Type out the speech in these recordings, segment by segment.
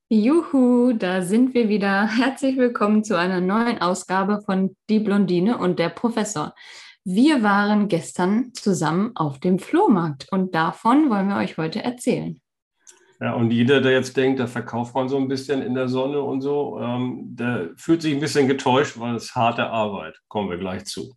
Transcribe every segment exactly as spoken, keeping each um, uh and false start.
Juhu, da sind wir wieder. Herzlich willkommen zu einer neuen Ausgabe von Die Blondine und der Professor. Wir waren gestern zusammen auf dem Flohmarkt und davon wollen wir euch heute erzählen. Ja, und jeder, der jetzt denkt, da verkauft man so ein bisschen in der Sonne und so, ähm, der fühlt sich ein bisschen getäuscht, weil es harte Arbeit. Kommen wir gleich zu.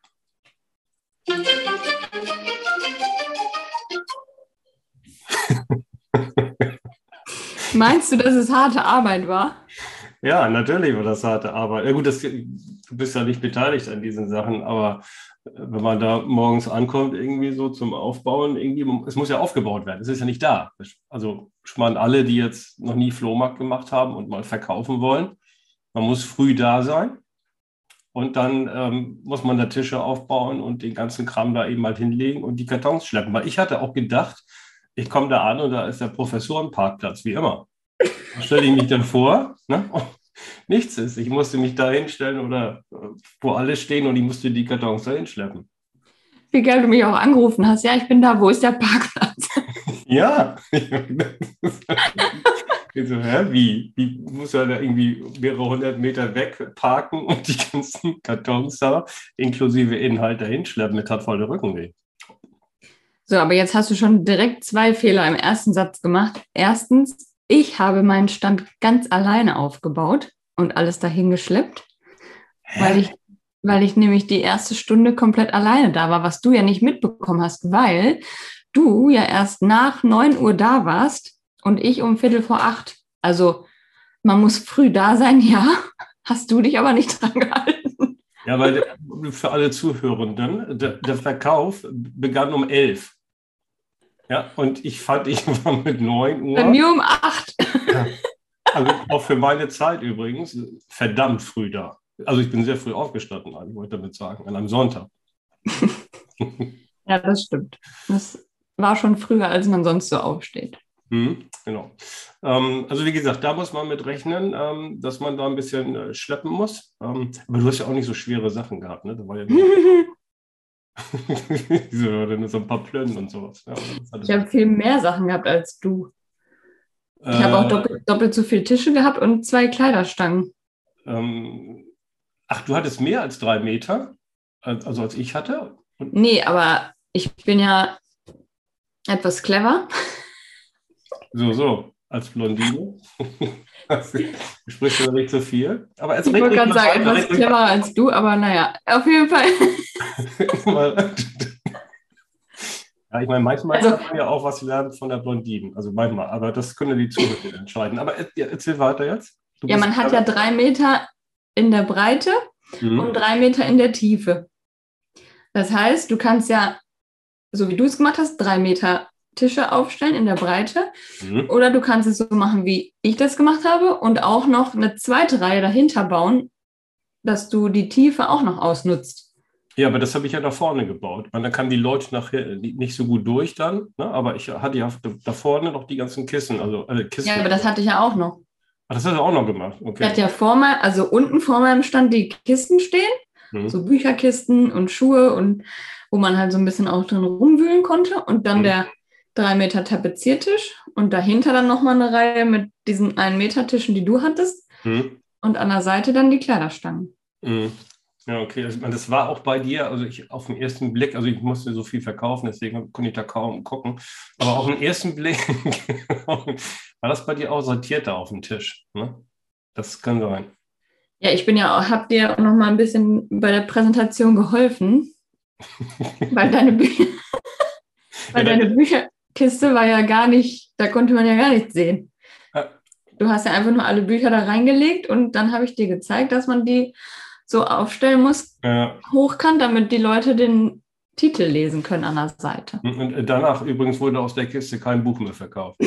Meinst du, dass es harte Arbeit war? Ja, natürlich war das harte Arbeit. Ja gut, das, du bist ja nicht beteiligt an diesen Sachen, aber wenn man da morgens ankommt, irgendwie so zum Aufbauen, irgendwie, es muss ja aufgebaut werden, es ist ja nicht da. Also schon mal alle, die jetzt noch nie Flohmarkt gemacht haben und mal verkaufen wollen, man muss früh da sein und dann ähm, muss man da Tische aufbauen und den ganzen Kram da eben halt hinlegen und die Kartons schleppen. Weil ich hatte auch gedacht, ich komme da an und da ist der Professorenparkplatz, wie immer. Da stelle ich mich dann vor, ne? Und nichts ist. Ich musste mich da hinstellen oder äh, wo alle stehen und ich musste die Kartons da hinschleppen. Wie geil du mich auch angerufen hast. Ja, ich bin da. Wo ist der Parkplatz? Ja. Ich so, hä, wie? Wie muss er da irgendwie mehrere hundert Meter weg parken und die ganzen Kartons da inklusive Inhalt da hinschleppen? Mit hat voll der Rückenweh. So, aber jetzt hast du schon direkt zwei Fehler im ersten Satz gemacht. Erstens, ich habe meinen Stand ganz alleine aufgebaut und alles dahin geschleppt, weil ich, weil ich nämlich die erste Stunde komplett alleine da war, was du ja nicht mitbekommen hast, weil du ja erst nach neun Uhr da warst und ich um Viertel vor acht. Also man muss früh da sein, ja, hast du dich aber nicht dran gehalten. Ja, weil der, für alle Zuhörenden, der, der Verkauf begann um elf. Ja, und ich fand, ich war mit neun Uhr. Bei mir um acht. Ja, also auch für meine Zeit übrigens, verdammt früh da. Also ich bin sehr früh aufgestanden, ich wollte damit sagen, an einem Sonntag. Ja, das stimmt. Das war schon früher, als man sonst so aufsteht. Mhm, genau. Ähm, also wie gesagt, da muss man mit rechnen, ähm, dass man da ein bisschen äh, schleppen muss. Ähm, aber du hast ja auch nicht so schwere Sachen gehabt, ne? Da war ja nur so, so ein paar Plönnen und sowas. Ja, Ich habe viel mehr Sachen gehabt als du. Ich äh, habe auch doppelt, doppelt so viele Tische gehabt und zwei Kleiderstangen. ähm, ach, du hattest mehr als drei Meter, also als ich hatte? Und Nee, aber ich bin ja etwas clever. so, so, als Blondine. Du sprichst ja nicht so viel. Aber jetzt Ich red wollte ruhig gerade mal sagen, weiter. etwas cleverer als du, aber naja, auf jeden Fall. Ja, ich meine, manchmal Also, kann man ja auch was lernen von der Blondine. Also manchmal, aber das können die Zuhörer entscheiden. Aber er- ja, erzähl weiter jetzt. Du ja, bist. man hat ja drei Meter in der Breite und Mhm. drei Meter in der Tiefe. Das heißt, du kannst ja, so wie du es gemacht hast, drei Meter Tische aufstellen in der Breite. Mhm. Oder du kannst es so machen, wie ich das gemacht habe und auch noch eine zweite Reihe dahinter bauen, dass du die Tiefe auch noch ausnutzt. Ja, aber das habe ich ja da vorne gebaut. Und dann kamen die Leute nachher nicht so gut durch dann, ne? Aber ich hatte ja da vorne noch die ganzen Kissen, also äh, Ja, Kisten. aber das hatte ich ja auch noch. Ach, das hast du auch noch gemacht, Ich okay. hatte ja vor mir, also unten vor meinem Stand die Kisten stehen, Mhm. so Bücherkisten und Schuhe und wo man halt so ein bisschen auch drin rumwühlen konnte. Und dann Mhm. der drei Meter Tapeziertisch und dahinter dann nochmal eine Reihe mit diesen ein Meter Tischen, die du hattest. Mhm. Und an der Seite dann die Kleiderstangen. Mhm. Ja, okay. Also, ich meine, das war auch bei dir, also ich auf den ersten Blick, also ich musste so viel verkaufen, deswegen konnte ich da kaum gucken. Aber auf den ersten Blick war das bei dir auch sortierter auf dem Tisch, ne? Das kann sein. Ja, ich bin ja auch, hab dir auch noch mal ein bisschen bei der Präsentation geholfen, weil deine, Bü Ja, weil da, deine Bücherkiste war ja gar nicht, da konnte man ja gar nichts sehen. äh, Du hast ja einfach nur alle Bücher da reingelegt und dann habe ich dir gezeigt, dass man die so aufstellen muss, äh, hochkant, damit die Leute den Titel lesen können an der Seite. und danach übrigens wurde aus der Kiste kein Buch mehr verkauft.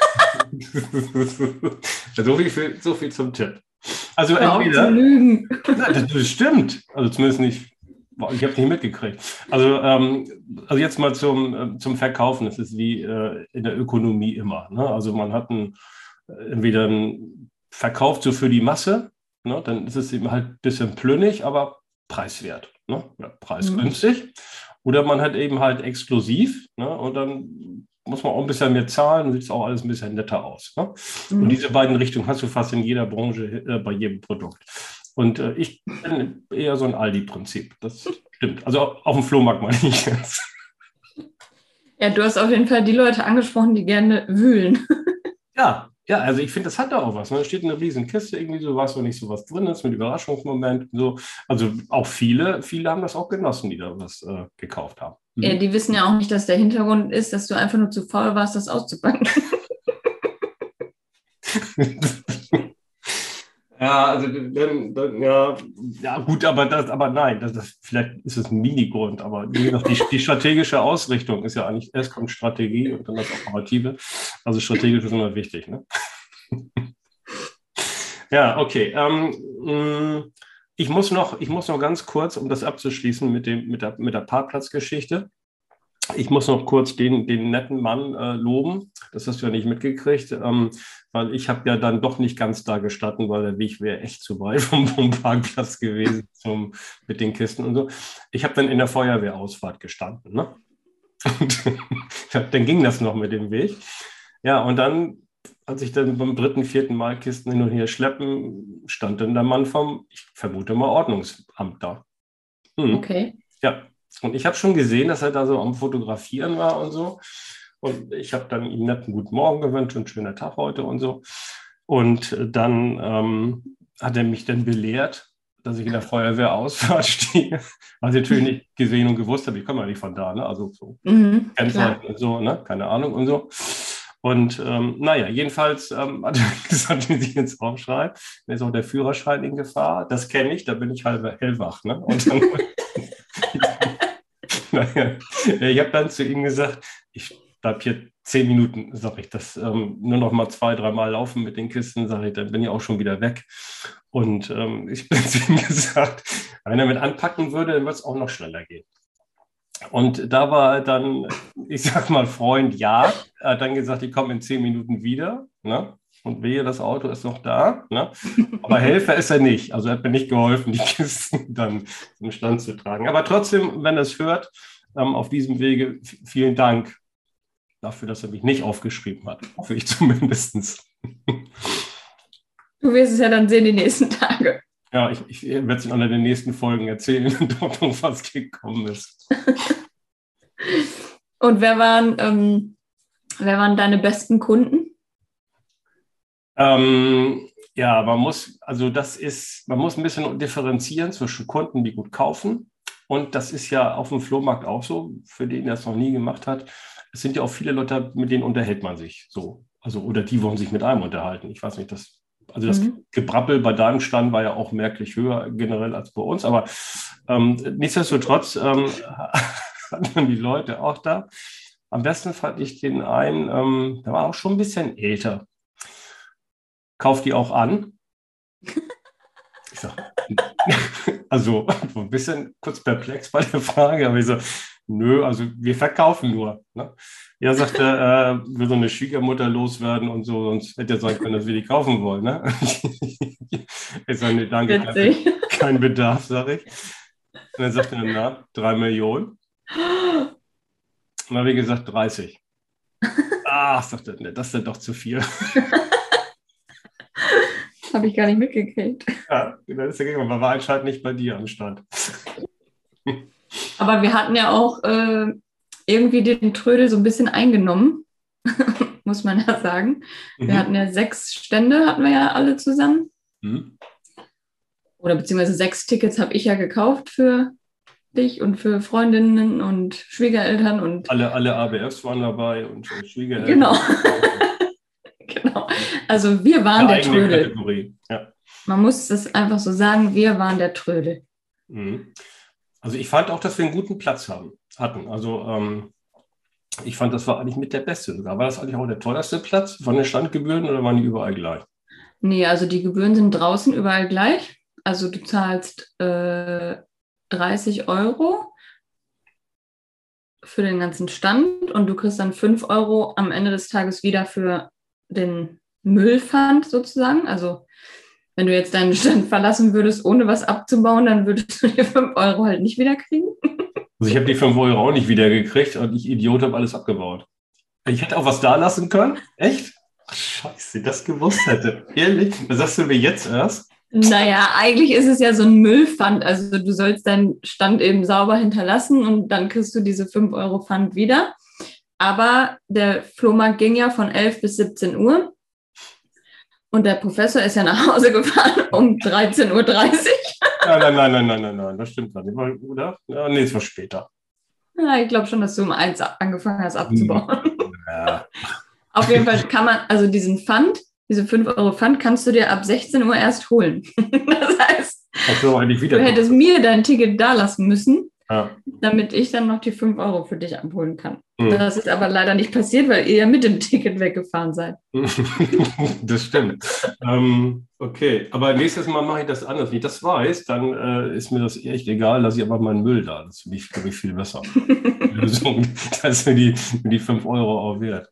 so, viel, so viel zum Tipp. Also Hör auf zu entweder, lügen. nein, das stimmt, also zumindest nicht, ich habe es nicht mitgekriegt. Also, ähm, also jetzt mal zum, äh, zum Verkaufen, das ist wie äh, in der Ökonomie immer. Ne? Also man hat einen, entweder einen Verkauf so für die Masse, ne? Dann ist es eben halt ein bisschen plünnig, aber preiswert, ne? Ja, Mhm. preisgünstig. Oder man hat eben halt exklusiv, ne? Und dann muss man auch ein bisschen mehr zahlen, sieht es auch alles ein bisschen netter aus. Ne? Mhm. Und diese beiden Richtungen hast du fast in jeder Branche, äh, bei jedem Produkt. Und äh, ich bin eher so ein Aldi-Prinzip. Das stimmt. Also auf dem Flohmarkt meine ich jetzt. Ja, du hast auf jeden Fall die Leute angesprochen, die gerne wühlen. Ja, ja, also ich finde, das hat da auch was. Ne? Da steht eine riesen Kiste irgendwie, so weißt du nicht, so was drin ist, mit Überraschungsmoment. So. Also auch viele, viele haben das auch genossen, die da was äh, gekauft haben. Mhm. Ja, die wissen ja auch nicht, dass der Hintergrund ist, dass du einfach nur zu faul warst, das auszupacken. Ja, also dann, dann, ja, ja gut, aber das, aber nein, das, das, vielleicht ist es ein Mini-Grund, aber wie gesagt, die, die strategische Ausrichtung ist ja eigentlich, erst kommt Strategie und dann das Operative. Also strategisch ist immer wichtig, ne? Ja, okay. Ähm, ich muss noch, ich muss noch ganz kurz, um das abzuschließen mit dem, mit der, mit der Parkplatzgeschichte. Ich muss noch kurz den, den netten Mann äh, loben. Das hast du ja nicht mitgekriegt, ähm, weil ich habe ja dann doch nicht ganz da gestanden, weil der Weg wäre echt zu weit vom, vom Parkplatz gewesen zum, mit den Kisten und so. Ich habe dann in der Feuerwehrausfahrt gestanden. Ne? Und dann ging das noch mit dem Weg. Ja, und dann, als ich dann beim dritten, vierten Mal Kisten hin und her schleppen, stand dann der Mann vom, ich vermute mal, Ordnungsamt da. Hm. Okay. Ja. Und ich habe schon gesehen, dass er da so am Fotografieren war und so. Und ich habe dann ihm netten guten Morgen gewünscht und schöner Tag heute und so. Und dann ähm, hat er mich dann belehrt, dass ich in der Feuerwehrausfahrt stehe. Was ich natürlich nicht gesehen und gewusst habe. Ich komme ja nicht von da, ne? Also so Mhm, Kennzeichen und so, ne? Keine Ahnung und so. Und ähm, naja, jedenfalls ähm, hat er gesagt, wie sie jetzt aufschreiben, da ist auch der Führerschein in Gefahr. Das kenne ich, da bin ich halb hellwach. Ne? Und dann naja, ich habe dann zu ihm gesagt, ich bleibe hier zehn Minuten, sage ich, das ähm, nur noch mal zwei, dreimal laufen mit den Kisten, sage ich, dann bin ich auch schon wieder weg. Und ähm, ich bin zu ihm gesagt, wenn er mit anpacken würde, dann wird es auch noch schneller gehen. Und da war dann, ich sag mal, Freund, ja, er hat dann gesagt, ich komme in zehn Minuten wieder, ne? Und wehe, das Auto ist noch da, ne? Aber Helfer ist er nicht. Also er hat mir nicht geholfen, die Kisten dann zum Stand zu tragen. Aber trotzdem, wenn er es hört, ähm, auf diesem Wege, vielen Dank dafür, dass er mich nicht aufgeschrieben hat. Hoffe ich zumindest. Du wirst es ja dann sehen die nächsten Tage. Ja, ich, ich werde es in einer der nächsten Folgen erzählen, dort noch was gekommen ist. Und wer waren, ähm, wer waren deine besten Kunden? Ähm, ja, man muss, also das ist, man muss ein bisschen differenzieren zwischen Kunden, die gut kaufen. Und das ist ja auf dem Flohmarkt auch so, für den, der es noch nie gemacht hat. Es sind ja auch viele Leute, mit denen unterhält man sich so. Also, oder die wollen sich mit einem unterhalten. Ich weiß nicht, das, also das mhm. Gebrabbel bei deinem Stand war ja auch merklich höher generell als bei uns. Aber ähm, nichtsdestotrotz ähm, hatten dann die Leute auch da. Am besten fand ich den einen, ähm, der war auch schon ein bisschen älter. Kauft die auch an? Ich sag, also ein bisschen kurz perplex bei der Frage, aber ich so, nö, also wir verkaufen nur. Ne? Ja, sagt er, äh, will so eine Schwiegermutter loswerden und so, sonst hätte er sagen können, dass wir die kaufen wollen. Ne? Ich sage, nee, danke, kein, kein Bedarf, sage ich. Und dann sagt er, na, drei Millionen. Und dann habe ich gesagt, dreißig. Ach, sagt er, nee, das ist ja doch zu viel. Habe ich gar nicht mitgekriegt. Ja, das ist ja gegangen, aber war anscheinend nicht bei dir am Stand. Aber wir hatten ja auch äh, irgendwie den Trödel so ein bisschen eingenommen, muss man ja sagen. Wir mhm. hatten ja sechs Stände, hatten wir ja alle zusammen. Mhm. Oder beziehungsweise sechs Tickets habe ich ja gekauft für dich und für Freundinnen und Schwiegereltern. Und alle, alle A B Fs waren dabei und Schwiegereltern. Genau. Genau. Also wir waren der Trödel. Kategorie. Ja. Man muss es einfach so sagen, wir waren der Trödel. Mhm. Also ich fand auch, dass wir einen guten Platz haben, hatten. Also ähm, ich fand, das war eigentlich mit der beste sogar. War das eigentlich auch der teuerste Platz von den Standgebühren oder waren die überall gleich? Nee, also die Gebühren sind draußen überall gleich. Also du zahlst äh, dreißig Euro für den ganzen Stand und du kriegst dann fünf Euro am Ende des Tages wieder für den Müllpfand sozusagen. Also wenn du jetzt deinen Stand verlassen würdest, ohne was abzubauen, dann würdest du die fünf Euro halt nicht wieder kriegen. Also ich habe die fünf Euro auch nicht wieder gekriegt und ich Idiot habe alles abgebaut. Ich hätte auch was da lassen können. Echt? Ach, scheiße, das gewusst hätte. Ehrlich? Das sagst du mir jetzt erst? Naja, eigentlich ist es ja so ein Müllpfand. Also du sollst deinen Stand eben sauber hinterlassen und dann kriegst du diese fünf Euro Pfand wieder. Aber der Flohmarkt ging ja von elf bis siebzehn Uhr. Und der Professor ist ja nach Hause gefahren um dreizehn Uhr dreißig. Nein, nein, nein, nein, nein, nein, nein, das stimmt gar nicht, oder? Ja, nee, es war später. Ja, ich glaube schon, dass du um eins angefangen hast abzubauen. Ja. Auf jeden Fall kann man, also diesen Pfand, diese fünf Euro Pfand kannst du dir ab sechzehn Uhr erst holen. Das heißt, Ach so, eigentlich wieder. du hättest mir dein Ticket da lassen müssen, ja. damit ich dann noch die fünf Euro für dich abholen kann. Mhm. Das ist aber leider nicht passiert, weil ihr ja mit dem Ticket weggefahren seid. Das stimmt. ähm, okay, aber nächstes Mal mache ich das anders. Wenn ich das weiß, dann äh, ist mir das echt egal, lasse ich aber meinen Müll da. Das finde ich, glaube ich, viel besser. Lösung, das sind die, die fünf Euro auch wert.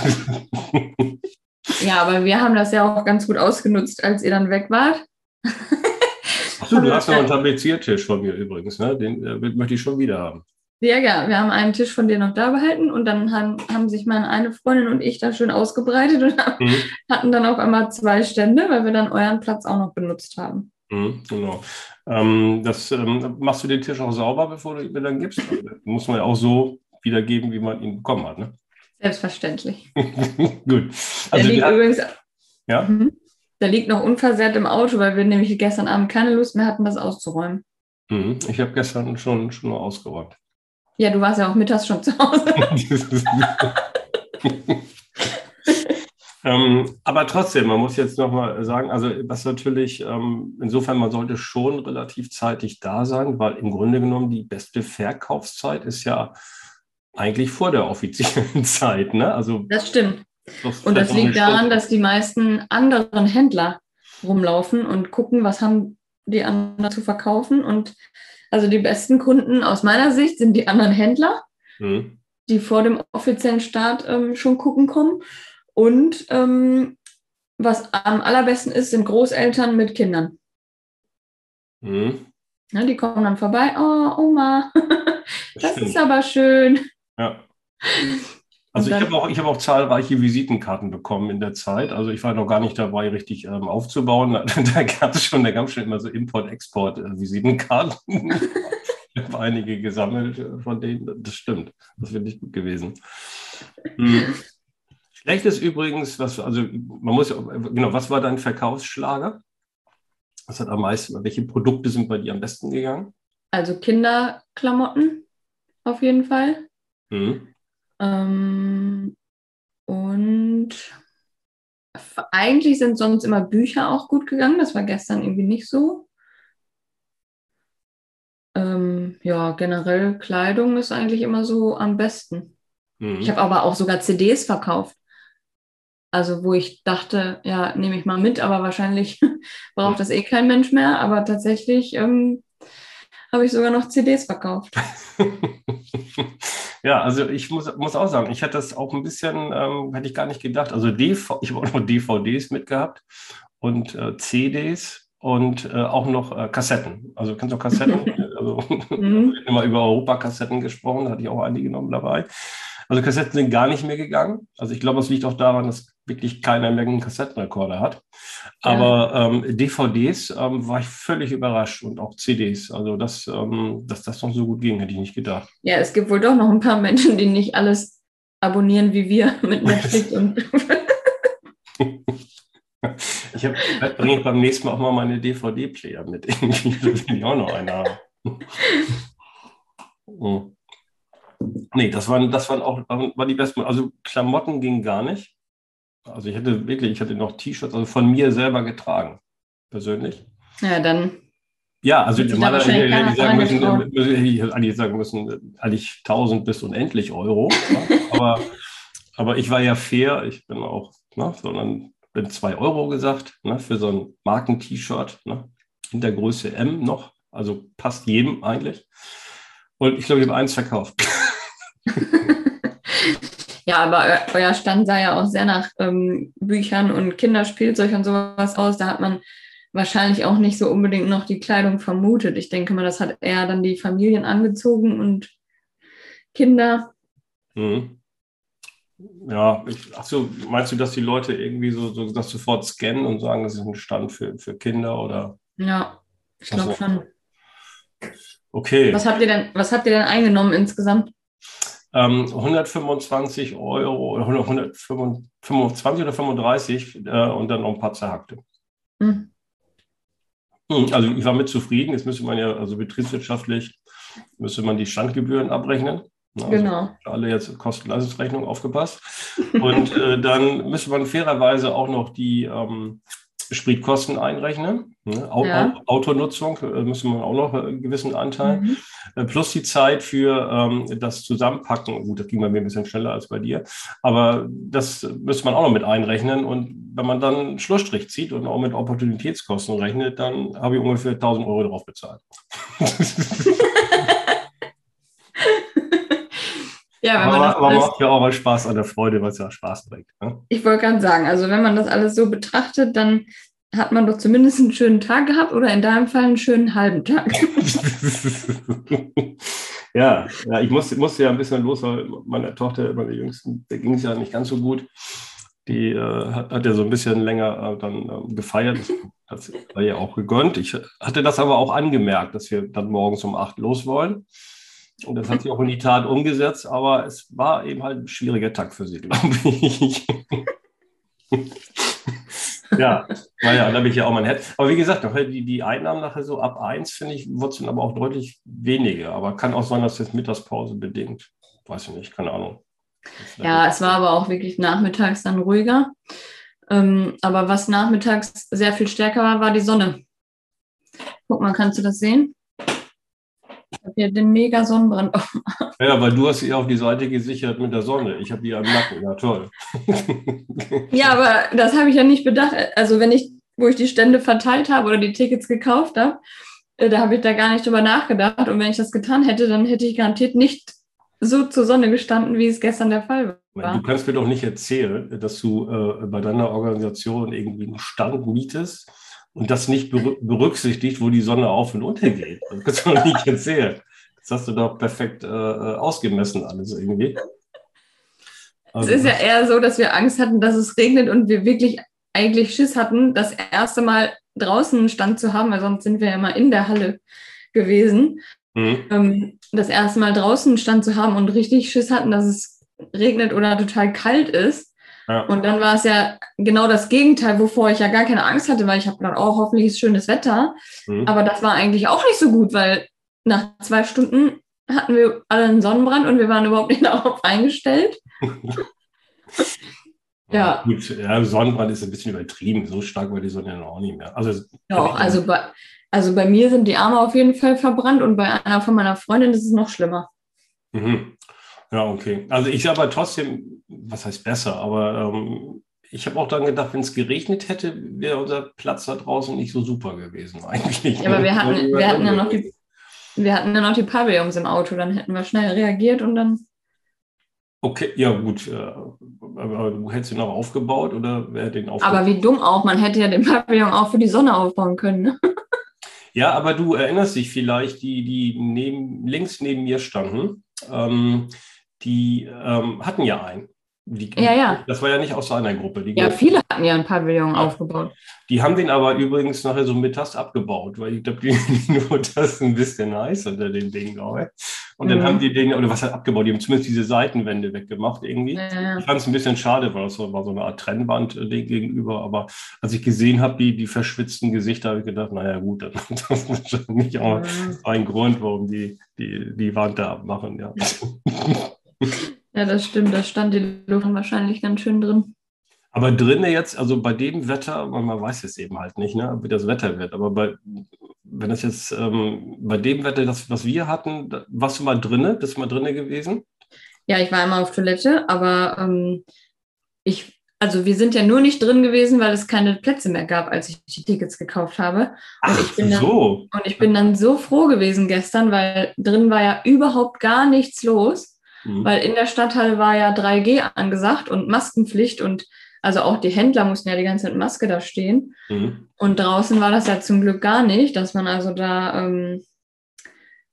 Ja, aber wir haben das ja auch ganz gut ausgenutzt, als ihr dann weg wart. Achso, du hast noch einen Tapeziertisch von mir übrigens, ne? Den äh, möchte ich schon wieder haben. Ja, ja, wir haben einen Tisch von dir noch da behalten und dann haben, haben sich meine eine Freundin und ich da schön ausgebreitet und haben, mhm. hatten dann auf einmal zwei Stände, weil wir dann euren Platz auch noch benutzt haben. Mhm, genau. Ähm, das, ähm, machst du den Tisch auch sauber, bevor du ihn mir dann gibst? Muss man ja auch so wiedergeben, wie man ihn bekommen hat, ne? Selbstverständlich. Gut. Also der liegt übrigens, ja? Mhm. Der liegt noch unversehrt im Auto, weil wir nämlich gestern Abend keine Lust mehr hatten, das auszuräumen. Mhm. Ich habe gestern schon, schon mal ausgeräumt. Ja, du warst ja auch mittags schon zu Hause. ähm, aber trotzdem, man muss jetzt nochmal sagen, also was natürlich, ähm, insofern, man sollte schon relativ zeitig da sein, weil im Grunde genommen die beste Verkaufszeit ist ja eigentlich vor der offiziellen Zeit. Ne? Also, das stimmt. Und das liegt daran, dass die meisten anderen Händler rumlaufen und gucken, was haben die anderen zu verkaufen. Und also die besten Kunden aus meiner Sicht sind die anderen Händler, mhm. die vor dem offiziellen Start ähm, schon gucken kommen. Und ähm, was am allerbesten ist, sind Großeltern mit Kindern. Mhm. Ja, die kommen dann vorbei. Oh, Oma, das, das ist aber schön. Ja. Also ich habe auch, ich habe auch zahlreiche Visitenkarten bekommen in der Zeit. Also ich war noch gar nicht dabei, richtig ähm, aufzubauen. Da gab es schon, da gab es schon immer so Import-Export-Visitenkarten. Ich habe einige gesammelt von denen. Das stimmt. Das finde ich gut gewesen. Hm. Schlecht ist übrigens, was, also man muss, genau, was war dein Verkaufsschlager? Was hat am meisten, welche Produkte sind bei dir am besten gegangen? Also Kinderklamotten auf jeden Fall. Mhm. Ähm, und eigentlich sind sonst immer Bücher auch gut gegangen. Das war gestern irgendwie nicht so. Ähm, ja, generell Kleidung ist eigentlich immer so am besten. Mhm. Ich habe aber auch sogar C Ds verkauft. Also wo ich dachte, ja, nehme ich mal mit, aber wahrscheinlich braucht das eh kein Mensch mehr. Aber tatsächlich ähm, habe ich sogar noch C Ds verkauft. Ja, also ich muss, muss auch sagen, ich hätte das auch ein bisschen, ähm, hätte ich gar nicht gedacht. Also D V, ich habe auch noch D V Ds mitgehabt und äh, C Ds und äh, auch noch äh, Kassetten. Also kennst du Kassetten? Also mhm. immer über Europa-Kassetten gesprochen, da hatte ich auch einige genommen dabei. Also Kassetten sind gar nicht mehr gegangen. Also ich glaube, es liegt auch daran, dass wirklich keiner mehr einen Kassettenrekorder hat. Aber ja. ähm, D V Ds ähm, war ich völlig überrascht und auch C Ds. Also das, ähm, dass das noch so gut ging, hätte ich nicht gedacht. Ja, es gibt wohl doch noch ein paar Menschen, die nicht alles abonnieren wie wir mit Netflix und ich bringe beim nächsten Mal auch mal meine D V D-Player mit. Irgendwie will ich auch noch eine haben. Oh. Nee, das waren, das waren auch war die besten. Also Klamotten ging gar nicht. Also ich hatte wirklich, ich hatte noch T-Shirts, also von mir selber getragen, persönlich. Ja, dann. Ja, also normalerweise hätte ich sagen müssen, müssen, eigentlich sagen müssen, eigentlich tausend bis unendlich Euro. Ja, aber, aber ich war ja fair, ich bin auch, ne, sondern bin zwei Euro gesagt, ne, für so ein Marken-T-Shirt, ne, in der Größe M noch, also passt jedem eigentlich. Und ich glaube, ich habe eins verkauft. Ja, aber euer Stand sah ja auch sehr nach ähm, Büchern und Kinderspielzeug und sowas aus. Da hat man wahrscheinlich auch nicht so unbedingt noch die Kleidung vermutet. Ich denke mal, das hat eher dann die Familien angezogen und Kinder. Mhm. Ja, ich, ach so, meinst du, dass die Leute irgendwie so, so das sofort scannen und sagen, das ist ein Stand für, für Kinder oder Ja, ich was glaube so? schon. Was Okay. habt ihr denn, was habt ihr denn eingenommen insgesamt? Ähm, hundertfünfundzwanzig Euro oder hundertfünfundzwanzig oder fünfunddreißig äh, und dann noch ein paar zerhackte. Hm, Hm, Also ich war mit zufrieden. Jetzt müsste man ja, also betriebswirtschaftlich, müsste man die Standgebühren abrechnen. Na, Also genau. für alle jetzt Kosten-Leistungsrechnung aufgepasst. Und äh, dann müsste man fairerweise auch noch die ähm, Spritkosten einrechnen. Ne? Au Au Ja. Autonutzung äh, müsste man auch noch äh, einen gewissen Anteil. Mhm. Äh, plus die Zeit für ähm, das Zusammenpacken. Gut, das ging bei mir ein bisschen schneller als bei dir. Aber das müsste man auch noch mit einrechnen. Und wenn man dann einen Schlussstrich zieht und auch mit Opportunitätskosten rechnet, dann habe ich ungefähr tausend Euro drauf bezahlt. Ja, wenn man Aber, das aber alles, macht ja auch mal Spaß an der Freude, was ja Spaß bringt. Ne? ich wollte gerade sagen, also wenn man das alles so betrachtet, dann hat man doch zumindest einen schönen Tag gehabt oder in deinem Fall einen schönen halben Tag. Ja, ja, ich musste, musste ja ein bisschen los, weil meine Tochter, meine Jüngsten, der ging es ja nicht ganz so gut. Die äh, hat, hat ja so ein bisschen länger äh, dann äh, gefeiert. Das hat war ja auch gegönnt. Ich hatte das aber auch angemerkt, dass wir dann morgens um acht los wollen. Und das hat sie auch in die Tat umgesetzt, aber es war eben halt ein schwieriger Tag für sie, glaube ich. Ja, naja, da bin ich ja auch mein Head. Aber wie gesagt, nachher die, die Einnahmen nachher so ab eins, finde ich, wird es dann aber auch deutlich weniger. Aber kann auch sein, dass das Mittagspause bedingt. Weiß ich nicht, keine Ahnung. Ja, es war aber auch wirklich nachmittags dann ruhiger. Ähm, aber was nachmittags sehr viel stärker war, war die Sonne. Guck mal, kannst du das sehen? Ich habe hier den mega Sonnenbrand. Ja, weil du hast sie auf die Seite gesichert mit der Sonne. Ich habe die am Nacken. Ja, toll. Ja, aber das habe ich ja nicht bedacht. Also wenn ich, wo ich die Stände verteilt habe oder die Tickets gekauft habe, äh, da habe ich da gar nicht drüber nachgedacht. Und wenn ich das getan hätte, dann hätte ich garantiert nicht so zur Sonne gestanden, wie es gestern der Fall Du war. kannst mir doch nicht erzählen, dass du äh, bei deiner Organisation irgendwie einen Stand mietest und das nicht berü berücksichtigt, wo die Sonne auf und unter geht. Das kannst du doch nicht erzählen. Das hast du doch perfekt äh, äh, ausgemessen alles irgendwie. Es Also ist ja das, eher so, dass wir Angst hatten, dass es regnet und wir wirklich eigentlich Schiss hatten, das erste Mal draußen einen Stand zu haben, weil sonst sind wir ja immer in der Halle gewesen. mhm. Ähm, das erste Mal draußen einen Stand zu haben und richtig Schiss hatten, dass es regnet oder total kalt ist. Ja. Und dann war es ja genau das Gegenteil, wovor ich ja gar keine Angst hatte, weil ich habe gedacht, oh, hoffentlich ist schönes Wetter. Mhm. Aber das war eigentlich auch nicht so gut, weil nach zwei Stunden hatten wir alle einen Sonnenbrand und wir waren überhaupt nicht darauf eingestellt. Ja, Ja, gut, ja, Sonnenbrand ist ein bisschen übertrieben. So stark war die Sonne ja noch auch nicht mehr. Also, doch. Also bei, also bei mir sind die Arme auf jeden Fall verbrannt und bei einer von meiner Freundin ist es noch schlimmer. mhm. Ja, okay. Also ich aber trotzdem, was heißt besser, aber ähm, ich habe auch dann gedacht, wenn es geregnet hätte, wäre unser Platz da draußen nicht so super gewesen eigentlich. Ja, aber wir hatten, wir hatten ja noch die, wir hatten ja noch die Pavillons im Auto, dann hätten wir schnell reagiert und dann. Okay, ja gut. äh, Aber du hättest ihn auch aufgebaut oder wer hat den Aber aufgebaut? wie dumm auch, man hätte ja den Pavillon auch für die Sonne aufbauen können. Ne? Ja, aber du erinnerst dich vielleicht, die, die neben, links neben mir standen, ähm, die ähm, hatten ja einen. Die, Ja, die, ja. das war ja nicht aus einer Gruppe. Die Ja, gehört. viele hatten ja einen Pavillon aufgebaut. Die haben den aber übrigens nachher so mittags abgebaut, weil ich glaube, die nur das ein bisschen heiß unter den Ding, glaube ich. Und dann haben Mhm. die den, oder was hat abgebaut? Die haben zumindest diese Seitenwände weggemacht irgendwie. Ja, ja. Ich fand es ein bisschen schade, weil das so, war so eine Art Trennwand äh, dem gegenüber. Aber als ich gesehen habe, die, die verschwitzten Gesichter, habe ich gedacht, naja gut, dann, das ist wahrscheinlich auch Mhm. ein Grund, warum die, die die Wand da abmachen, ja. Ja, das stimmt, da stand die Luft wahrscheinlich ganz schön drin. Aber drinnen jetzt, also bei dem Wetter, man, man weiß es eben halt nicht, ne, wie das Wetter wird. Aber bei, wenn das jetzt ähm, bei dem Wetter, das, was wir hatten, da, warst du mal drinnen? Bist du mal drinnen gewesen? Ja, ich war einmal auf Toilette, aber ähm, ich, also wir sind ja nur nicht drin gewesen, weil es keine Plätze mehr gab, als ich die Tickets gekauft habe. Und Ach ich bin dann, so. und ich bin dann so froh gewesen gestern, weil drin war ja überhaupt gar nichts los, Mhm. weil in der Stadthalle war ja drei G angesagt und Maskenpflicht und also auch die Händler mussten ja die ganze Zeit mit Maske da stehen. Mhm. Und draußen war das ja zum Glück gar nicht, dass man also da ähm,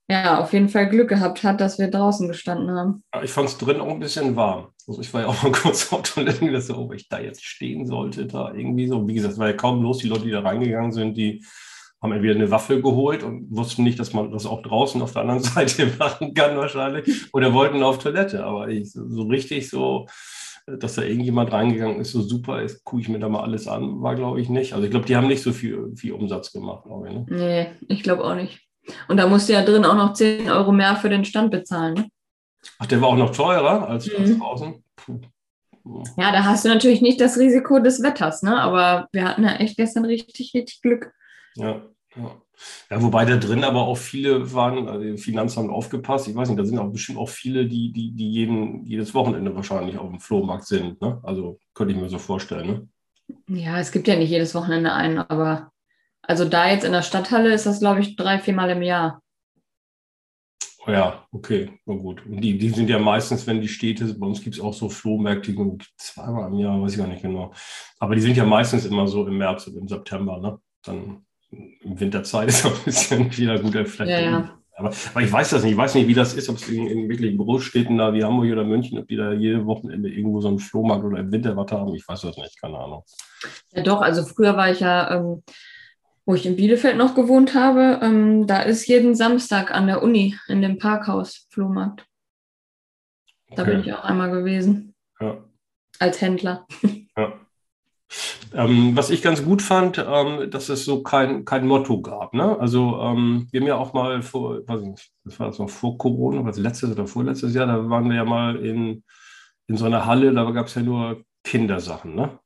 ja, auf jeden Fall Glück gehabt hat, dass wir draußen gestanden haben. Ja, ich fand es drin auch ein bisschen warm. Also ich war ja auch mal kurz auf Toilette, dass so, ob ich da jetzt stehen sollte, da irgendwie so. Wie gesagt, es war ja kaum los. Die Leute, die da reingegangen sind, die haben entweder eine Waffe geholt und wussten nicht, dass man das auch draußen auf der anderen Seite machen kann wahrscheinlich. Oder wollten auf Toilette. Aber ich, so richtig so, dass da irgendjemand reingegangen ist, so super ist, gucke ich mir da mal alles an, war glaube ich nicht. Also ich glaube, die haben nicht so viel, viel Umsatz gemacht, glaube ich. Ne? Nee, ich glaube auch nicht. Und da musst du ja drin auch noch zehn Euro mehr für den Stand bezahlen. Ne? Ach, der war auch noch teurer als, als Mhm. draußen. Puh. Ja, da hast du natürlich nicht das Risiko des Wetters, ne? Aber wir hatten ja echt gestern richtig, richtig Glück. Ja, ja. Ja, wobei da drin aber auch viele waren, also die Finanzamt aufgepasst. Ich weiß nicht, da sind auch bestimmt auch viele, die, die, die jeden, jedes Wochenende wahrscheinlich auf dem Flohmarkt sind. Ne? Also könnte ich mir so vorstellen. Ne? Ja, es gibt ja nicht jedes Wochenende einen, aber also da jetzt in der Stadthalle ist das, glaube ich, drei, viermal im Jahr. Oh ja, okay, na gut. Und die, die sind ja meistens, wenn die Städte, bei uns gibt es auch so Flohmärkte, die sind zweimal im Jahr, weiß ich gar nicht genau. Aber die sind ja meistens immer so im März und im September. Ne? Dann im Winterzeit ist auch ein bisschen wieder gut, vielleicht. Ja, ja. Aber, aber ich weiß das nicht. Ich weiß nicht, wie das ist, ob es in, in wirklich Großstädten da wie Hamburg oder München, ob die da jede Wochenende irgendwo so einen Flohmarkt oder im Winter was haben. Ich weiß das nicht, keine Ahnung. Ja, doch, also früher war ich ja, ähm, wo ich in Bielefeld noch gewohnt habe, ähm, da ist jeden Samstag an der Uni in dem Parkhaus Flohmarkt. Da bin Okay, ich auch einmal gewesen, ja, als Händler. ja. Ähm, was ich ganz gut fand, ähm, dass es so kein, kein Motto gab. Ne? Also ähm, wir haben ja auch mal vor, weiß ich nicht, das war das noch vor Corona, was letztes oder vorletztes Jahr, da waren wir ja mal in, in so einer Halle, da gab es ja nur Kindersachen. Ne?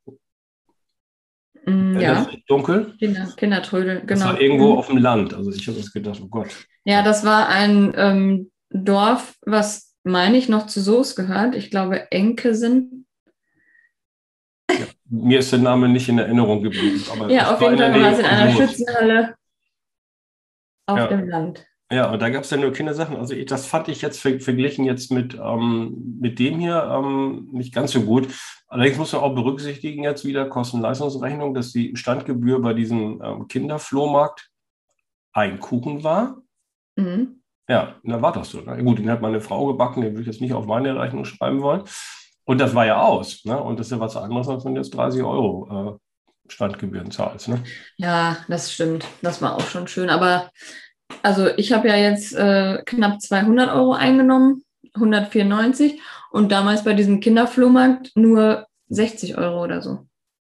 Mm, Erinnerst ja, du dich dunkel? Kinder, Kindertrödel, Das war genau. irgendwo Mhm. auf dem Land. Also ich habe das gedacht, oh Gott. Ja, das war ein ähm, Dorf, was, meine ich, noch zu Soest gehört. Ich glaube, Enkesen. Ja, mir ist der Name nicht in Erinnerung geblieben, aber Ja, es auf war jeden in der Fall war Nähe es in von einer Soest. Schützenhalle auf Ja, dem Land. ja, und da gab es ja nur Kindersachen. Also ich, das fand ich jetzt ver verglichen jetzt mit, ähm, mit dem hier ähm, nicht ganz so gut. Allerdings muss man auch berücksichtigen jetzt wieder Kosten-Leistungsrechnung, dass die Standgebühr bei diesem ähm, Kinderflohmarkt ein Kuchen war. Mhm. Ja, da war das so. Ne? Gut, den hat meine Frau gebacken, den würde ich jetzt nicht auf meine Rechnung schreiben wollen. Und das war ja aus. Ne? Und das ist ja was anderes, als wenn du jetzt dreißig Euro äh, Standgebühren zahlst. Ne? Ja, das stimmt. Das war auch schon schön. Aber also ich habe ja jetzt äh, knapp zweihundert Euro eingenommen, hundertvierundneunzig und damals bei diesem Kinderflohmarkt nur sechzig Euro oder so.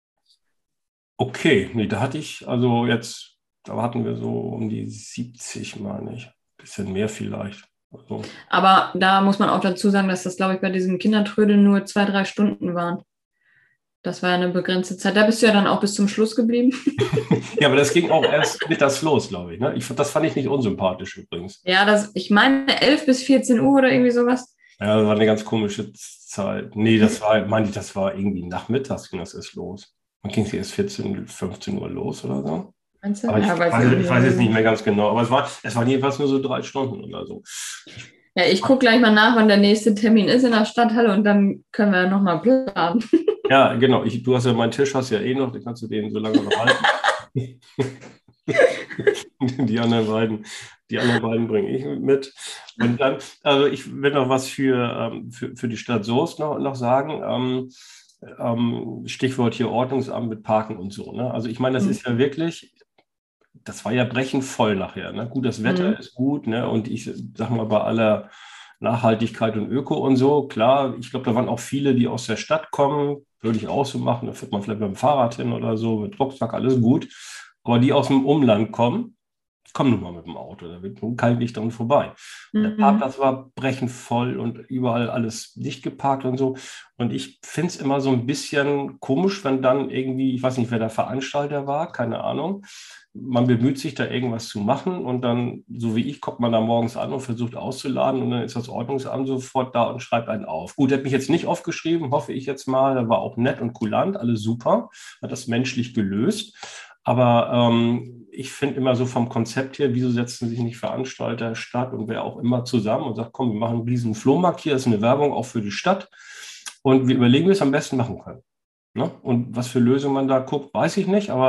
Okay, nee, da hatte ich, also jetzt, da hatten wir so um die siebzig, meine ich. Bisschen mehr vielleicht. Also, Aber da muss man auch dazu sagen, dass das, glaube ich, bei diesem Kindertrödel nur zwei, drei Stunden waren. Das war ja eine begrenzte Zeit. Da bist du ja dann auch bis zum Schluss geblieben. ja, aber das ging auch erst mittags los, glaube ich. Ne? Ich, das fand ich nicht unsympathisch übrigens. Ja, das, ich meine elf bis vierzehn Uhr oder irgendwie sowas. Ja, das war eine ganz komische Zeit. Nee, das war, meine ich, das war irgendwie nachmittags ging das erst los. Man ging es erst vierzehn, fünfzehn Uhr los oder so. Meinst du? Aber ich Ja, weiß weiß, ich ich nicht weiß jetzt mehr. nicht mehr ganz genau. Aber es war, es waren jedenfalls nur so drei Stunden oder so. Ja, ich gucke gleich mal nach, wann der nächste Termin ist in der Stadthalle und dann können wir nochmal planen. Ja, genau. Ich, du hast ja meinen Tisch, hast ja eh noch, den kannst du den so lange noch halten. Die anderen beiden, die anderen beiden bringe ich mit. Und dann, also ich will noch was für, ähm, für, für die Stadt Soest noch, noch sagen. Ähm, ähm, Stichwort hier Ordnungsamt mit Parken und so. Ne? Also ich meine, das ist ja wirklich, das war ja brechend voll nachher. Ne? Gut, das Wetter Mhm. ist gut, ne? Und ich sag mal, bei aller Nachhaltigkeit und Öko und so, klar, ich glaube, da waren auch viele, die aus der Stadt kommen, würde ich auch so machen, da fährt man vielleicht mit dem Fahrrad hin oder so, mit Rucksack, alles gut. Aber die aus dem Umland kommen, kommen nun mal mit dem Auto, da wird nun kalt nicht dran vorbei. Und der Mhm. Parkplatz war brechend voll und überall alles dicht geparkt und so. Und ich finde es immer so ein bisschen komisch, wenn dann irgendwie, ich weiß nicht, wer der Veranstalter war, keine Ahnung, man bemüht sich da irgendwas zu machen und dann, so wie ich, kommt man da morgens an und versucht auszuladen und dann ist das Ordnungsamt sofort da und schreibt einen auf. Gut, der hat mich jetzt nicht aufgeschrieben, hoffe ich jetzt mal, der war auch nett und kulant, alles super, hat das menschlich gelöst. Aber ähm, ich finde immer so vom Konzept her, wieso setzen sich nicht Veranstalter, Stadt und wer auch immer zusammen und sagt, komm, wir machen diesen Flohmarkt hier, das ist eine Werbung auch für die Stadt und wir überlegen, wie wir es am besten machen können. Ne? Und was für Lösungen man da guckt, weiß ich nicht, aber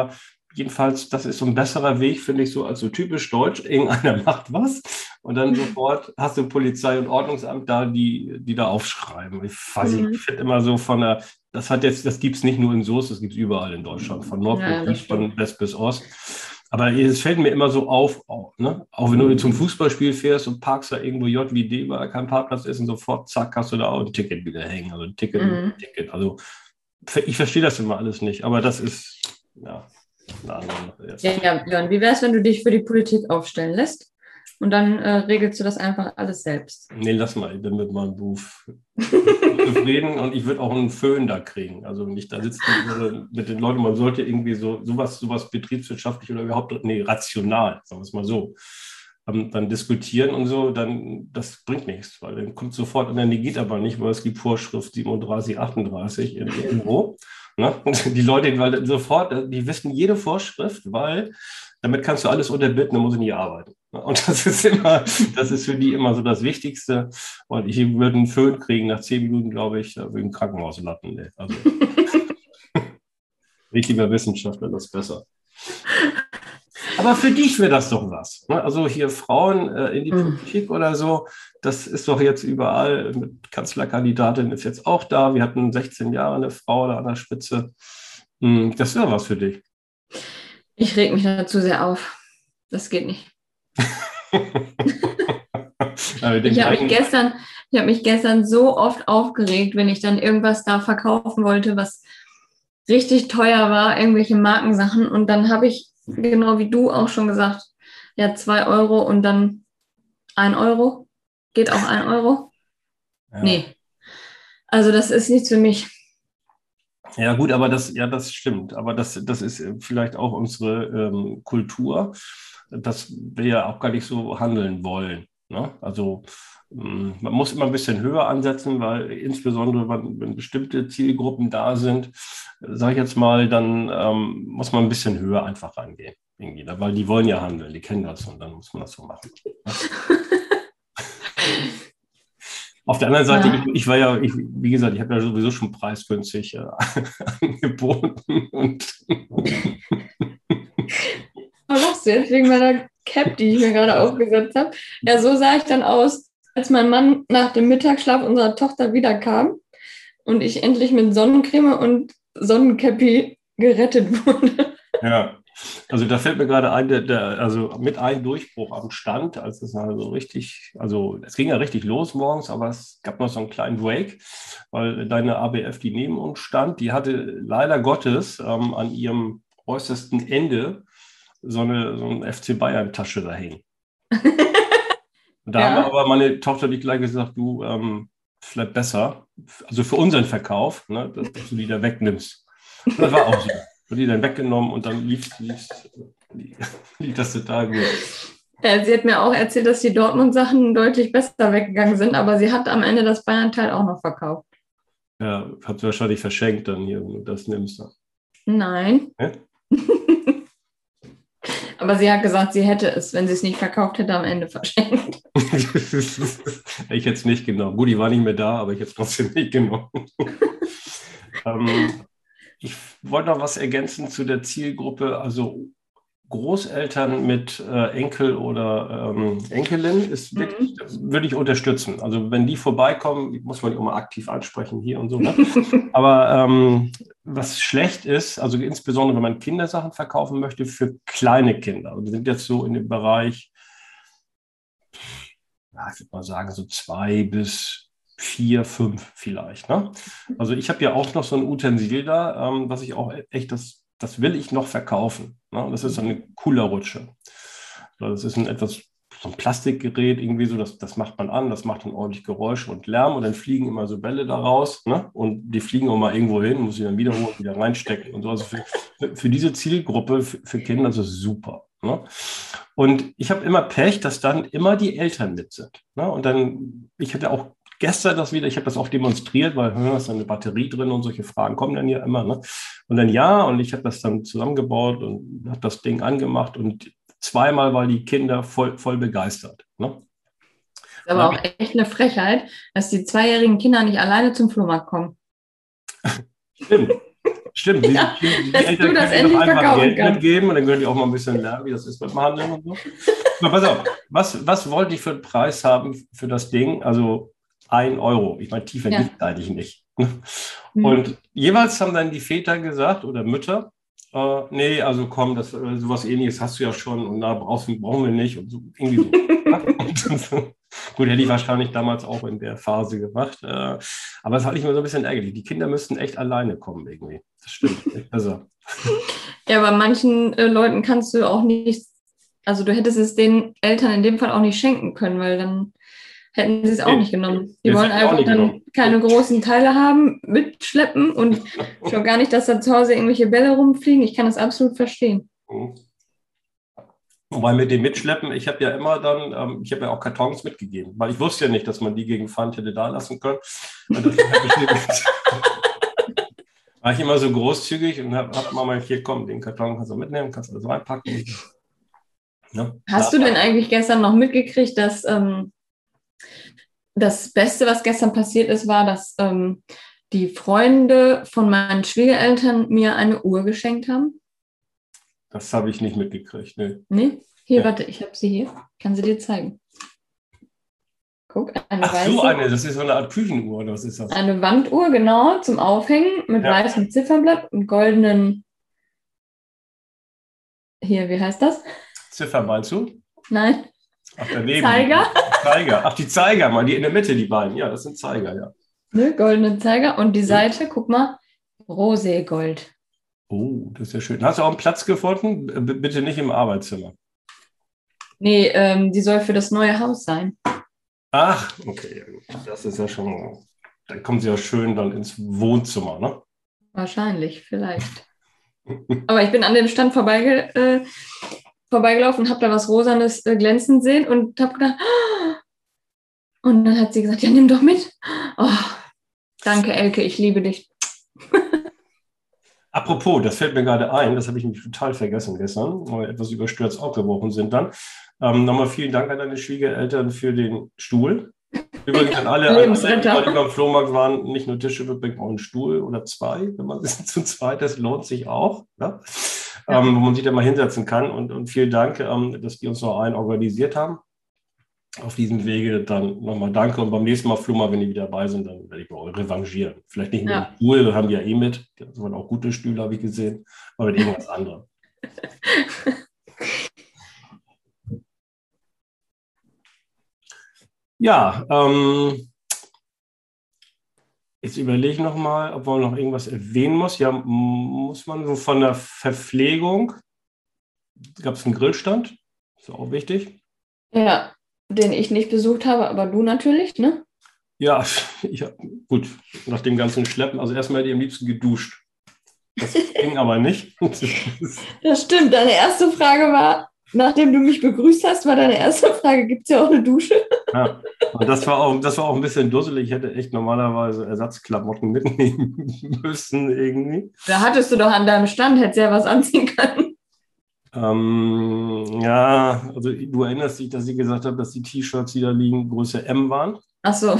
jedenfalls, das ist so ein besserer Weg, finde ich, so als so typisch deutsch. Irgendeiner macht was und dann sofort hast du Polizei und Ordnungsamt da, die, die da aufschreiben. Ich weiß nicht, ich Mhm. finde immer so von der, das hat jetzt, das gibt es nicht nur in Soest, das gibt es überall in Deutschland, von Nord bis Ja, das Süd, von stimmt. West bis Ost. Aber es fällt mir immer so auf, auch, ne? Auch wenn du zum Fußballspiel fährst und parkst da irgendwo J wie D, weil kein Parkplatz ist und sofort, zack, hast du da auch ein Ticket wieder hängen. Also ein Ticket, ein Mhm. Ticket. Also ich verstehe das immer alles nicht, aber das ist, ja, eine andere Sache Ja, jetzt. ja, Björn, wie wäre es, wenn du dich für die Politik aufstellen lässt und dann äh, regelst du das einfach alles selbst? Nee, lass mal, ich bin mit meinem Beruf zufrieden und ich würde auch einen Föhn da kriegen. Also nicht da sitzen würde mit den Leuten, man sollte irgendwie so sowas, sowas betriebswirtschaftlich oder überhaupt, nee, rational, sagen wir es mal so, ähm, dann diskutieren und so, dann das bringt nichts, weil dann kommt sofort, und dann die geht aber nicht, weil es gibt Vorschrift siebenunddreißig, achtunddreißig in irgendwo. Ne? Und die Leute, weil sofort, die wissen jede Vorschrift, weil damit kannst du alles unterbinden, dann muss ich nie arbeiten. Und das ist immer, das ist für die immer so das Wichtigste. Und ich würde einen Föhn kriegen nach zehn Minuten, glaube ich, da würde ich im Krankenhaus landen. Nee, also richtiger Wissenschaftler, das ist besser. Aber für dich wäre das doch was. Ne? Also hier Frauen äh, in die Mhm. Politik oder so, das ist doch jetzt überall. Mit Kanzlerkandidatin ist jetzt auch da. Wir hatten sechzehn Jahre eine Frau da an der Spitze. Hm, das wäre was für dich. Ich reg mich dazu sehr auf. Das geht nicht. Aber den Ich habe mich gleichen, gestern, ich habe mich gestern so oft aufgeregt, wenn ich dann irgendwas da verkaufen wollte, was richtig teuer war, irgendwelche Markensachen. Und dann habe ich, genau wie du auch schon gesagt, ja, zwei Euro und dann ein Euro. Geht auch ein Euro? ja. Nee. Also das ist nichts für mich. Ja, gut, aber das, ja, das stimmt. Aber das, das ist vielleicht auch unsere ähm, Kultur, dass wir ja auch gar nicht so handeln wollen. Ne? Also ähm, man muss immer ein bisschen höher ansetzen, weil insbesondere wenn, wenn bestimmte Zielgruppen da sind, sage ich jetzt mal, dann ähm, muss man ein bisschen höher einfach rangehen. Irgendwie, ne? Weil die wollen ja handeln, die kennen das und dann muss man das so machen. Ne? Auf der anderen Seite, ich, Ja. ich war ja, ich, wie gesagt, ich habe ja sowieso schon preisgünstig äh, angeboten und Was machst du jetzt wegen meiner Cap, die ich mir gerade aufgesetzt habe? Ja, so sah ich dann aus, als mein Mann nach dem Mittagsschlaf unserer Tochter wiederkam und ich endlich mit Sonnencreme und Sonnencappy gerettet wurde. ja, also da fällt mir gerade ein, der, der, also mit einem Durchbruch am Stand, als es also richtig, also es ging ja richtig los morgens, aber es gab noch so einen kleinen Break, weil deine A B F, die neben uns stand, die hatte leider Gottes ähm, an ihrem äußersten Ende so eine, so eine F C Bayern-Tasche da hängen. Und da haben wir Ja, aber meine Tochter nicht gleich gesagt, du, ähm, vielleicht besser, also für unseren Verkauf, ne, dass, dass du die da wegnimmst. Und das war auch so. Und die dann weggenommen und dann lief, lief, lief das total gut. ja, sie hat mir auch erzählt, dass die Dortmund-Sachen deutlich besser weggegangen sind, aber sie hat am Ende das Bayern-Teil auch noch verkauft. Ja, hat sie wahrscheinlich verschenkt dann hier, wenn du das nimmst. Nein, Ja? aber sie hat gesagt, sie hätte es, wenn sie es nicht verkauft hätte, am Ende verschenkt. Ich hätte es nicht genommen. Gut, die war nicht mehr da, aber ich hätte es trotzdem nicht genommen. ähm, ich wollte noch was ergänzen zu der Zielgruppe, also Großeltern mit äh, Enkel oder ähm, Enkelin ist wirklich, Mhm. das würde ich unterstützen. Also wenn die vorbeikommen, muss man die auch mal aktiv ansprechen hier und so. Ne? Aber ähm, was schlecht ist, also insbesondere wenn man Kindersachen verkaufen möchte für kleine Kinder. Und wir sind jetzt so in dem Bereich, ja, ich würde mal sagen, so zwei bis vier, fünf vielleicht. Ne? Also ich habe ja auch noch so ein Utensil da, ähm, was ich auch echt, das, das will ich noch verkaufen. Ne? Und das ist so eine Rutsche. So, das ist ein etwas, so ein Plastikgerät irgendwie so, das, das macht man an, das macht dann ordentlich Geräusche und Lärm und dann fliegen immer so Bälle da raus. Ne? Und die fliegen auch mal irgendwo hin, muss ich dann wiederholen, wieder reinstecken und so. Also für, für, für diese Zielgruppe, für, für Kinder, das ist super. Ne? Und ich habe immer Pech, dass dann immer die Eltern mit sind. Ne? Und dann, ich hatte auch gestern das wieder, ich habe das auch demonstriert, weil hm, ist da eine Batterie drin und solche Fragen kommen dann ja immer. Ne? Und dann ja, und ich habe das dann zusammengebaut und habe das Ding angemacht und zweimal waren die Kinder voll, voll begeistert. Ne? Ist Und aber hab auch ich, echt eine Frechheit, dass die zweijährigen Kinder nicht alleine zum Flohmarkt kommen. stimmt. Stimmt, die, Ja, die, die dass Eltern du das können dir doch endlich einfach verkaufen Geld kannst. mitgeben und dann können die auch mal ein bisschen lernen, wie das ist mit dem Handeln und so. Aber pass auf, was, was wollte ich für einen Preis haben für das Ding? Also ein Euro. Ich meine, tiefer Ja. gibt es eigentlich nicht. Hm. Und jeweils haben dann die Väter gesagt oder Mütter, äh, nee, also komm, das, äh, sowas Ähnliches hast du ja schon und da brauchst, brauchen wir nicht und so, irgendwie so. Und so. Gut, hätte ich wahrscheinlich damals auch in der Phase gemacht. Äh, aber das halte ich mir so ein bisschen ärgerlich. Die Kinder müssten echt alleine kommen irgendwie. Das stimmt. Also, Ja, bei manchen äh, Leuten kannst du auch nicht, also du hättest es den Eltern in dem Fall auch nicht schenken können, weil dann hätten sie es auch nee, nicht genommen. Die das wollen hätte ich auch einfach nicht dann genommen. keine großen Teile haben, mitschleppen und schon gar nicht, dass da zu Hause irgendwelche Bälle rumfliegen. Ich kann das absolut verstehen. Mhm. Wobei mit dem Mitschleppen, ich habe ja immer dann, ähm, ich habe ja auch Kartons mitgegeben, weil ich wusste ja nicht, dass man die gegen Pfand hätte da lassen können. Und das hab ich war ich immer so großzügig und habe hab Mama, hier komm, den Karton kannst du mitnehmen, kannst du das reinpacken. Ja, Hast du denn eigentlich gestern noch mitgekriegt, dass ähm, das Beste, was gestern passiert ist, war, dass ähm, die Freunde von meinen Schwiegereltern mir eine Uhr geschenkt haben? das habe ich nicht mitgekriegt. Nee. Nee? Hier, Ja. warte, ich habe sie hier. Kann sie dir zeigen. Guck, eine Ach weiße, so, eine, das ist so eine Art Küchenuhr, oder was ist das? eine Wanduhr, genau, zum Aufhängen mit Ja. weißem Zifferblatt und goldenen, hier, wie heißt das? Ziffer meinst du? Nein, Ach, daneben. Zeiger. Die Zeiger. Ach, die Zeiger, mal die in der Mitte, die beiden. Ja, das sind Zeiger, ja. Ne, goldenen Zeiger und die Hm. Seite, guck mal, Roségold. Oh, das ist ja schön. Hast du auch einen Platz gefunden? B- Bitte nicht im Arbeitszimmer. Nee, ähm, die soll für das neue Haus sein. Ach, okay. Ja gut. Das ist ja schon. Dann kommen sie ja schön dann ins Wohnzimmer, ne? Wahrscheinlich, vielleicht. Aber ich bin an dem Stand vorbeige, äh, vorbeigelaufen, habe da was Rosanes äh, glänzend sehen und habe gedacht, "Ah!" Und dann hat sie gesagt, ja, nimm doch mit. Oh, danke, Elke, ich liebe dich. Apropos, das fällt mir gerade ein, das habe ich nämlich total vergessen gestern, weil wir etwas überstürzt aufgebrochen sind dann. Ähm, nochmal vielen Dank an deine Schwiegereltern für den Stuhl. Übrigens an alle, an alle, die Lebensretter. heute beim Flohmarkt waren, nicht nur Tische mitbringen, auch einen Stuhl oder zwei, wenn man zu zweit ist, lohnt sich auch, ne? Ja. Ähm, wo man sich da mal hinsetzen kann. Und, und vielen Dank, ähm, dass die uns noch einen organisiert haben. Auf diesem Wege dann nochmal danke und beim nächsten Mal, Flummer, wenn die wieder dabei sind, dann werde ich mal revanchieren. Vielleicht nicht mit Ja. dem Stuhl, das haben die ja eh mit. Das waren auch gute Stühle, habe ich gesehen, aber mit irgendwas anderem. Ja, ähm, jetzt überlege ich nochmal, ob man noch irgendwas erwähnen muss. Ja, m- muss man so von der Verpflegung, gab es einen Grillstand, ist auch wichtig. Ja, den ich nicht besucht habe, aber du natürlich, ne? Ja, ich, hab- gut, nach dem ganzen Schleppen, also erstmal hätte ich am liebsten geduscht. Das ging aber nicht. Das stimmt. Deine erste Frage war, nachdem du mich begrüßt hast, war deine erste Frage, gibt es ja auch eine Dusche? Ja, und das war auch, das war auch ein bisschen dusselig. Ich hätte echt normalerweise Ersatzklamotten mitnehmen müssen irgendwie. Da hattest du doch an deinem Stand, hättest ja was anziehen können. Ähm, ja, also du erinnerst dich, dass ich gesagt habe, dass die T-Shirts, die da liegen, Größe M waren. Ach so.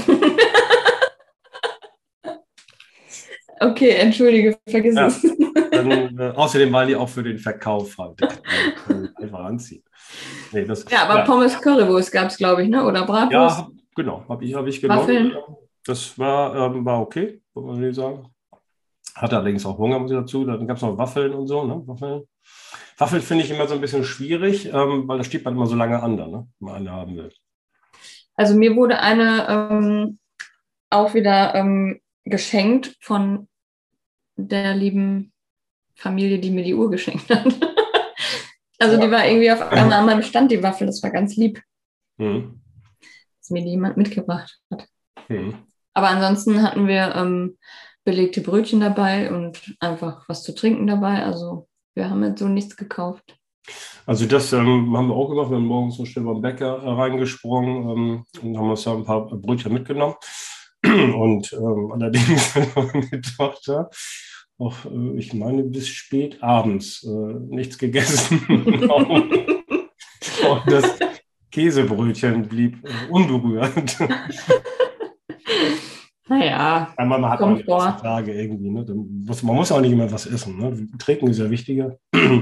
Okay, entschuldige, vergiss Ja, es. dann, äh, außerdem waren die auch für den Verkauf halt. Da kann man einfach anziehen. Nee, das, Ja, aber ja, Pommes Currywurst gab es, glaube ich, ne? Oder Bratwurst, ja, genau, habe ich, hab ich genommen. Waffeln. Das war, ähm, war okay, muss man nicht sagen. Hatte allerdings auch Hunger, muss ich dazu. Dann gab es noch Waffeln und so. Ne? Waffeln, Waffeln finde ich immer so ein bisschen schwierig, ähm, weil da steht man immer so lange an, ne? wenn man eine haben will. Also mir wurde eine ähm, auch wieder ähm, geschenkt von der lieben Familie, die mir die Uhr geschenkt hat. Also die war irgendwie auf einmal an meinem Stand, die Waffel. Das war ganz lieb, Hm. dass mir die jemand mitgebracht hat. Hm. Aber ansonsten hatten wir ähm, belegte Brötchen dabei und einfach was zu trinken dabei. Also wir haben jetzt so nichts gekauft. Also das ähm, haben wir auch gemacht. Wir sind morgens so schnell beim Bäcker äh, reingesprungen ähm, und haben uns da ein paar Brötchen mitgenommen. Und ähm, allerdings hat meine Tochter auch, äh, ich meine, bis spät abends äh, nichts gegessen. Und das Käsebrötchen blieb äh, unberührt. Naja, Einmal hat man die Komfort. ersten Tage irgendwie. Ne? Dann muss, man muss auch nicht immer was essen. Ne? Trinken ist ja wichtiger.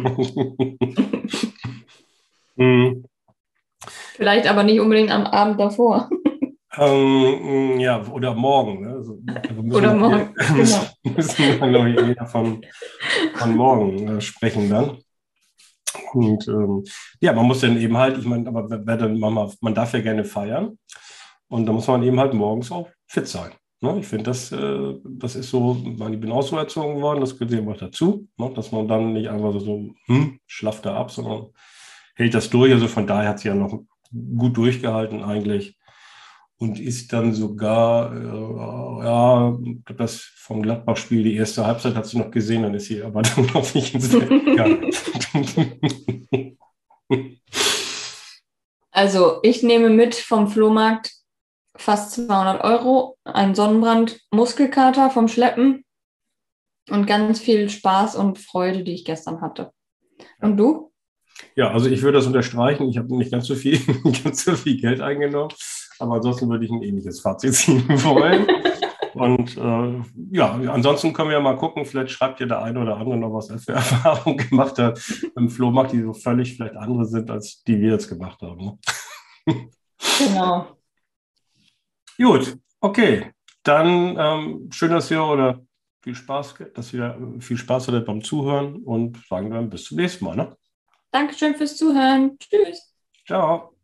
Hm. Vielleicht aber nicht unbedingt am Abend davor. Ähm, ja, oder morgen. Ne? Also, wir müssen Oder dann eher, morgen. Genau. müssen dann, glaube ich, eher von, von morgen äh, sprechen dann. Und ähm, ja, man muss dann eben halt, ich meine, aber wer, wer dann, man, man darf ja gerne feiern. Und da muss man eben halt morgens auch fit sein. Ne? Ich finde, das, äh, das ist so, ich meine, ich bin auch so erzogen worden, das gehört eben auch dazu, ne? Dass man dann nicht einfach so, so hm, schlaff da ab, sondern hält das durch. Also von daher hat sie ja noch gut durchgehalten eigentlich und ist dann sogar, äh, ja, ich glaub, das vom Gladbach-Spiel, die erste Halbzeit hat sie noch gesehen, dann ist sie aber dann noch nicht ins Bett gegangen. Also, ich nehme mit vom Flohmarkt fast zweihundert Euro, einen Sonnenbrand, Muskelkater vom Schleppen und ganz viel Spaß und Freude, die ich gestern hatte. Und du? Ja, also ich würde das unterstreichen. Ich habe nicht ganz so viel, ganz so viel Geld eingenommen, aber ansonsten würde ich ein ähnliches Fazit ziehen wollen. Und äh, ja, ansonsten können wir ja mal gucken, vielleicht schreibt ihr der eine oder andere noch, was er für Erfahrungen gemacht hat im Flohmarkt, die so völlig vielleicht andere sind, als die wir jetzt gemacht haben. Ne? Genau. Gut, okay. Dann ähm, schön, dass ihr oder viel Spaß, dass ihr viel Spaß hattet beim Zuhören und sagen dann bis zum nächsten Mal. Ne? Dankeschön fürs Zuhören. Tschüss. Ciao.